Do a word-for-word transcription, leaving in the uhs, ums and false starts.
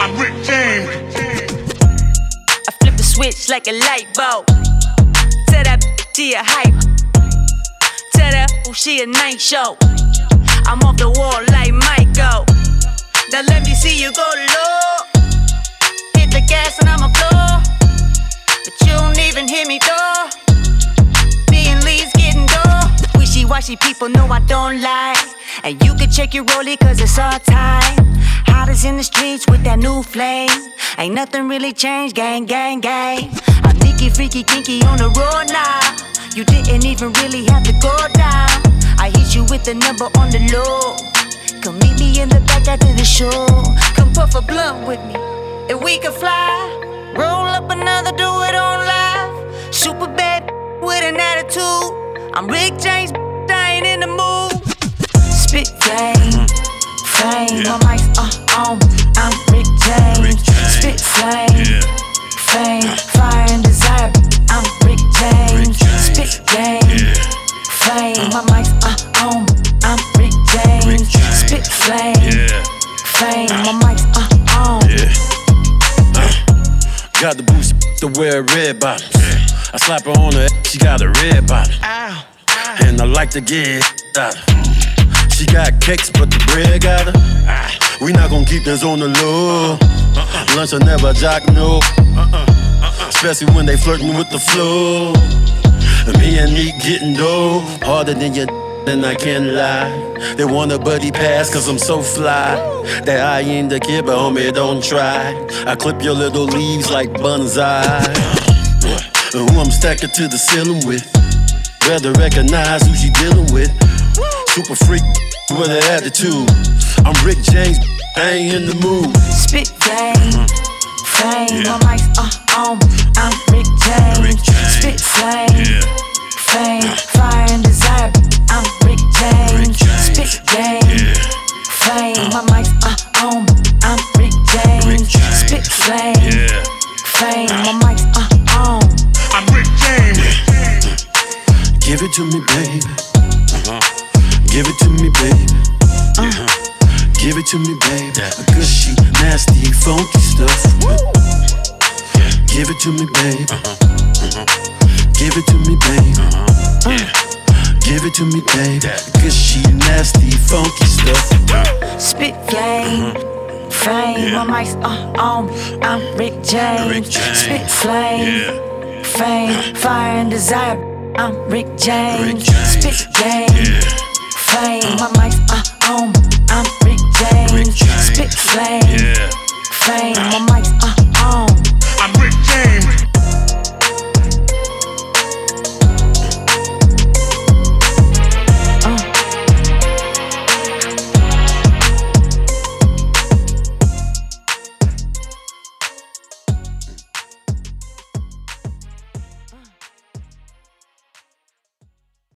I'm Rick James. I flip the switch like a light bulb. Tell that she a hype. Tell that she a night show. I'm off the wall like Michael. Now let me see you go low. Hit the gas and I'ma blow. But you don't even hear me though. Me and Lee's getting dough. Wishy-washy people know I don't lie. And you can check your rollie cause it's all time. Hottest in the streets with that new flame. Ain't nothing really changed, gang, gang, gang. I'm sneaky, freaky, kinky on the road now. You didn't even really have to go down. I hit you with the number on the low. Come meet me in the back after the show. Come puff a blunt with me, and we can fly. Roll up another, do it on live. Super bad with an attitude. I'm Rick James, I ain't in the mood. Spit flame, flame, my mic's uh, on. I'm Rick James. Spit flame, fame, fire and desire. I'm Rick James. Spit game, flame, my mic's uh, on. I'm Rick James. Spit flame, fame, my mic's uh, on. Got the boost to wear red bottoms. I slap her on her, she got a red bottom. And I like to get out of. She got cakes, but the bread got her. We not gon' keep this on the low. Lunch will never jock, no. Especially when they flirtin' with the flow. Me and me getting dough. Harder than your and I can't lie. They want a buddy pass cause I'm so fly. That I ain't the kid, but homie, don't try. I clip your little leaves like bonsai. And who I'm stacking to the ceiling with. Better recognize who she dealing with. Super freak with an attitude. I'm Rick James, I ain't in the mood. Spit flame, flame, my mic's uh, on. I'm Rick James. Spit flame, fame, fire and desire. I'm Rick James. Spit game, flame, my mic's uh, on. I'm Rick James. Spit flame, fame, my mic's uh, on. I'm Rick James. Give it to me, baby. Give it to me, baby. Uh, give it to me, baby. Good shit, nasty, funky stuff. Give it to me, baby. Give it to me, baby. Uh, give it to me, baby. Good shit, nasty, funky stuff. Spit flame, flame, my mic's uh, on. I'm Rick James. Spit flame, fame, fire and desire. I'm Rick James. Spit game, flame, my mic's uh, on. I'm Rick James. Spit flame, fame, my mic's uh